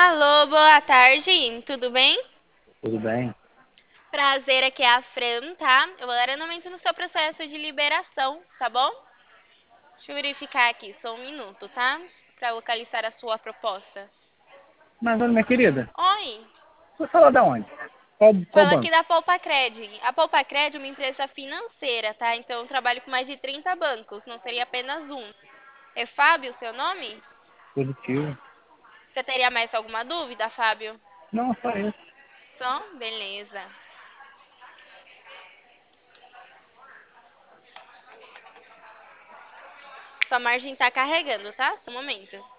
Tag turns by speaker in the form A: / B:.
A: Alô, boa tarde, tudo bem?
B: Tudo bem?
A: Prazer, aqui é a Fran, tá? Eu vou dar andamento no seu processo de liberação, tá bom? Deixa eu verificar aqui, só um minuto, tá? Pra localizar a sua proposta.
B: Mas, olha, minha querida,
A: Oi,
B: você fala da onde? Qual
A: fala aqui
B: banco?
A: da Poupacred. A Poupacred é uma empresa financeira, tá? Então eu trabalho com mais de 30 bancos, não seria apenas um. É Fábio o seu nome?
B: Positivo.
A: Você teria mais alguma dúvida, Fábio?
B: Não, só isso.
A: Só? Beleza. Sua margem tá carregando, tá? Só um momento.